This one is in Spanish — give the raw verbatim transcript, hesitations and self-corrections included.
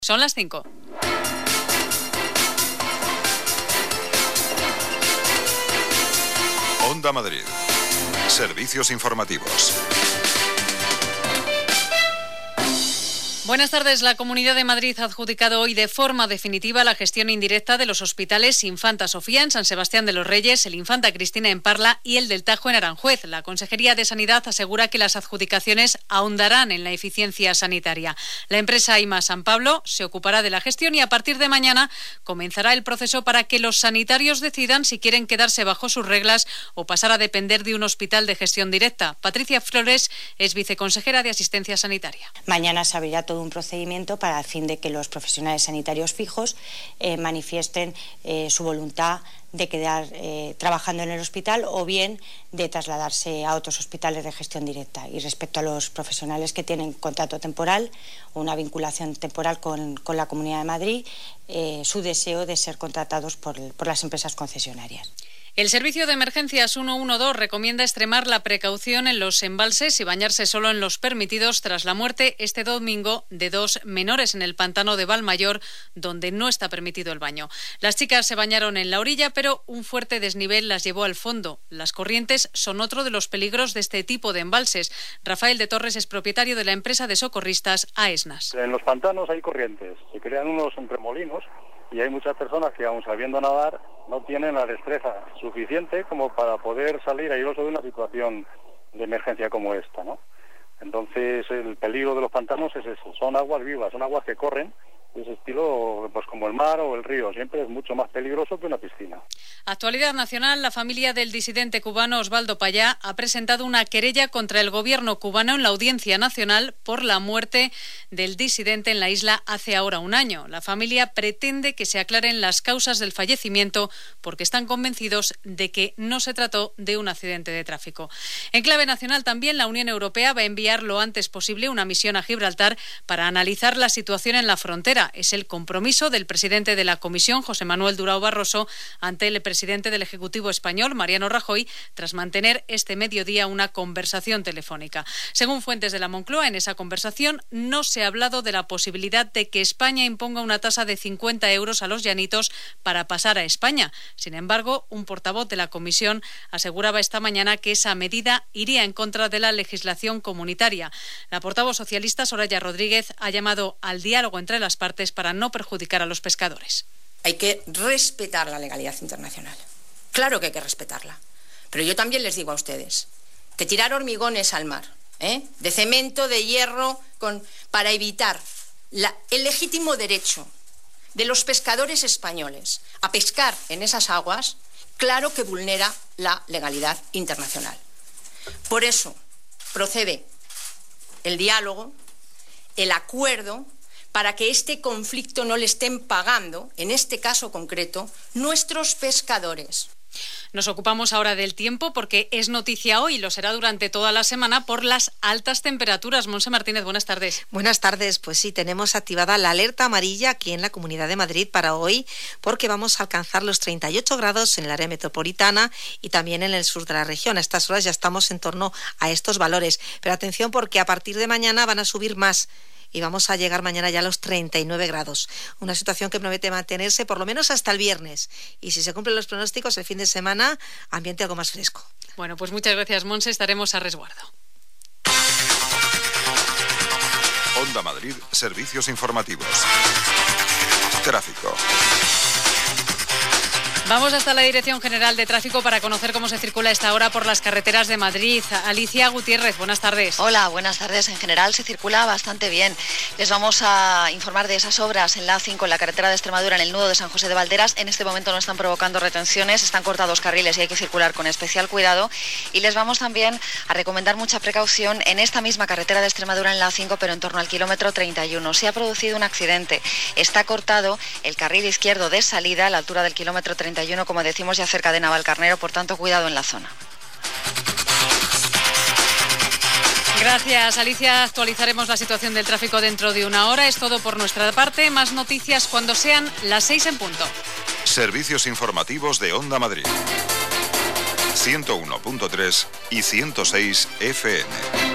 Son las cinco. Onda Madrid. Servicios informativos. Buenas tardes. La Comunidad de Madrid ha adjudicado hoy de forma definitiva la gestión indirecta de los hospitales Infanta Sofía en San Sebastián de los Reyes, el Infanta Cristina en Parla y el del Tajo en Aranjuez. La Consejería de Sanidad asegura que las adjudicaciones ahondarán en la eficiencia sanitaria. La empresa I M A San Pablo se ocupará de la gestión y a partir de mañana comenzará el proceso para que los sanitarios decidan si quieren quedarse bajo sus reglas o pasar a depender de un hospital de gestión directa. Patricia Flores es viceconsejera de Asistencia Sanitaria. Mañana se abrirá todo un procedimiento para el fin de que los profesionales sanitarios fijos eh, manifiesten eh, su voluntad de quedar eh, trabajando en el hospital o bien de trasladarse a otros hospitales de gestión directa. Y respecto a los profesionales que tienen contrato temporal o una vinculación temporal con, con la Comunidad de Madrid, eh, su deseo de ser contratados por, por las empresas concesionarias. El Servicio de Emergencias ciento doce recomienda extremar la precaución en los embalses y bañarse solo en los permitidos tras la muerte este domingo de dos menores en el pantano de Valmayor, donde no está permitido el baño. Las chicas se bañaron en la orilla, pero un fuerte desnivel las llevó al fondo. Las corrientes son otro de los peligros de este tipo de embalses. Rafael de Torres es propietario de la empresa de socorristas AESNAS. En los pantanos hay corrientes, se crean unos remolinos y hay muchas personas que, aun sabiendo nadar, no tienen la destreza suficiente como para poder salir airoso de una situación de emergencia como esta, ¿no? Entonces, el peligro de los pantanos es eso, son aguas vivas, son aguas que corren, de ese estilo, pues como el mar o el río, siempre es mucho más peligroso que una piscina. Actualidad nacional. La familia del disidente cubano Osvaldo Payá ha presentado una querella contra el gobierno cubano en la Audiencia Nacional por la muerte del disidente en la isla hace ahora un año. La familia pretende que se aclaren las causas del fallecimiento porque están convencidos de que no se trató de un accidente de tráfico. En clave nacional también, la Unión Europea va a enviar lo antes posible una misión a Gibraltar para analizar la situación en la frontera. Es el compromiso del presidente de la Comisión, José Manuel Durão Barroso, ante el presidente del Ejecutivo español, Mariano Rajoy, tras mantener este mediodía una conversación telefónica. Según fuentes de la Moncloa, en esa conversación no se ha hablado de la posibilidad de que España imponga una tasa de cincuenta euros a los llanitos para pasar a España. Sin embargo, un portavoz de la Comisión aseguraba esta mañana que esa medida iría en contra de la legislación comunitaria. La portavoz socialista, Soraya Rodríguez, ha llamado al diálogo entre las partes para no perjudicar a los pescadores. Hay que respetar la legalidad internacional. Claro que hay que respetarla. Pero yo también les digo a ustedes que tirar hormigones al mar, ¿eh? de cemento, de hierro, con, para evitar la, el legítimo derecho de los pescadores españoles a pescar en esas aguas, claro que vulnera la legalidad internacional. Por eso procede el diálogo, el acuerdo, para que este conflicto no le estén pagando, en este caso concreto, nuestros pescadores. Nos ocupamos ahora del tiempo porque es noticia hoy y lo será durante toda la semana por las altas temperaturas. Monse Martínez, buenas tardes. Buenas tardes. Pues sí, tenemos activada la alerta amarilla aquí en la Comunidad de Madrid para hoy porque vamos a alcanzar los treinta y ocho grados en el área metropolitana y también en el sur de la región. A estas horas ya estamos en torno a estos valores. Pero atención porque a partir de mañana van a subir más. Y vamos a llegar mañana ya a los treinta y nueve grados. Una situación que promete mantenerse por lo menos hasta el viernes. Y si se cumplen los pronósticos, el fin de semana, ambiente algo más fresco. Bueno, pues muchas gracias, Monse. Estaremos a resguardo. Onda Madrid, servicios informativos. Tráfico. Vamos hasta la Dirección General de Tráfico para conocer cómo se circula a esta hora por las carreteras de Madrid. Alicia Gutiérrez, buenas tardes. Hola, buenas tardes. En general se circula bastante bien. Les vamos a informar de esas obras en la A cinco, en la carretera de Extremadura, en el nudo de San José de Valderas. En este momento no están provocando retenciones, están cortados carriles y hay que circular con especial cuidado. Y les vamos también a recomendar mucha precaución en esta misma carretera de Extremadura, en la A cinco, pero en torno al kilómetro treinta y uno. Se ha producido un accidente. Está cortado el carril izquierdo de salida a la altura del kilómetro treinta y uno, como decimos, ya cerca de Navalcarnero, por tanto, cuidado en la zona. Gracias, Alicia. Actualizaremos la situación del tráfico dentro de una hora. Es todo por nuestra parte. Más noticias cuando sean las seis en punto. Servicios informativos de Onda Madrid. ciento uno punto tres y ciento seis F M.